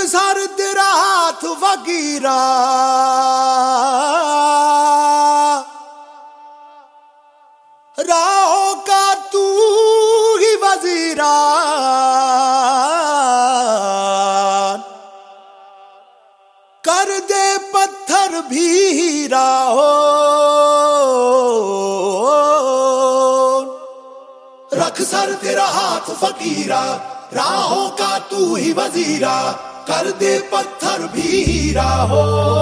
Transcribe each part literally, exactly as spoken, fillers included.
Sir तेरा हाथ फकीरा, राहों का तू ही वजीरा, कर दे पत्थर भी हीरा हो, रख सर तेरा हाथ फकीरा, राहों का तू ही वजीरा, कर दे पत्थर भी हीरा हो।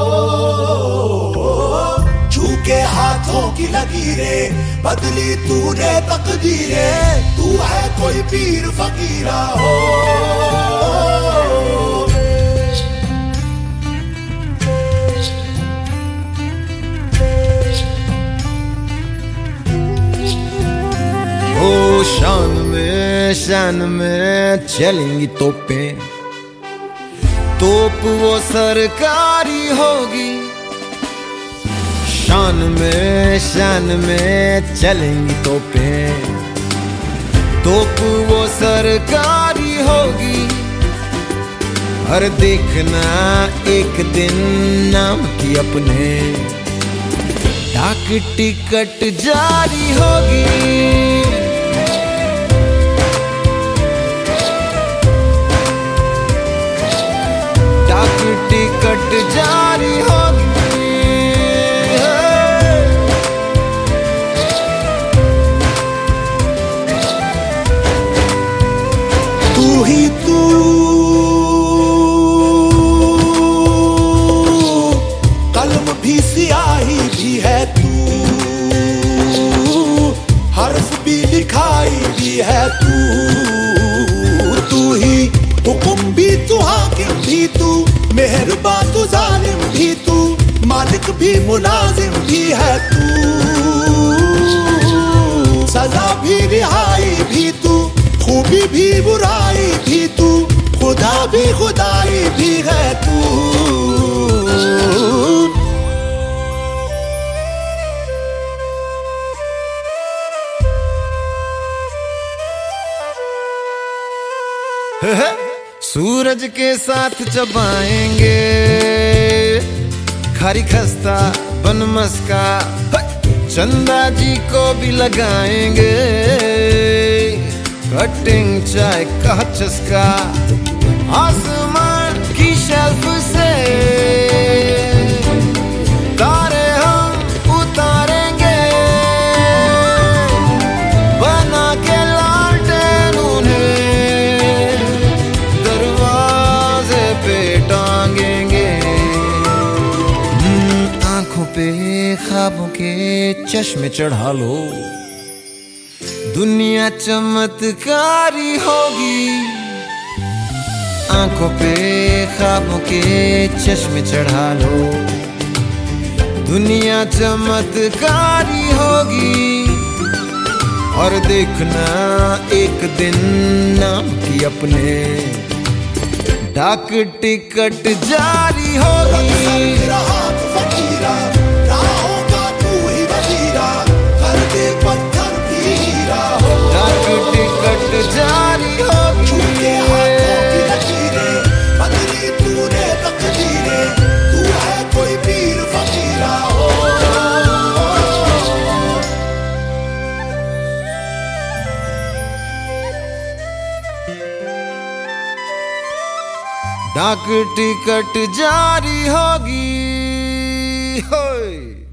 झुके हाथों की लकीरें बदली तूने तकदीरें, तू है कोई पीर फकीरा हो। ओ शान में शान में चलेंगी तोपें, तोप वो सरकारी होगी। शान में शान में चलेंगी तोपें, तोप वो सरकारी होगी। हर देखना एक दिन नाम की अपने डाक टिकट जारी होगी। डाक टिकट जारी होगी। तू ही तू कलम भी सियाही भी है तू, हर्फ भी लिखाई भी है तू। तू ही हुक्म भी तू हाकिम भी तू, मेहरबान तू जालिम भी तू, मालिक भी मुलाजिम भी है तू। सजा भी रिहाई भी तू, खूबी भी बुराई भी तू, खुदा भी खुदाई भी है तू। सूरज के साथ चबाएंगे खारी खस्ता बन मस्का, चंदा जी को भी लगाएंगे कटिंग चाय का चस्का। आसमान की शेल्फ से तारे हम उतारेंगे, बना के लालटेन उन्हें दरवाजे पे टांगेंगे। आंखों पे ख्वाबों के चश्मे चढ़ा लो, दुनिया चमत्कारी होगी। आंखों पे ख्वाबों के चश्मे चढ़ा लो, दुनिया चमत्कारी होगी। और देखना एक दिन नाम की अपने डाक टिकट जारी होगी। डाक टिकट जारी होगी। झुके हाथों की लकीरें बदली तूने तकदीरें, तू है कोई पीर फकीरा हो। डाक टिकट जारी होगी। होय।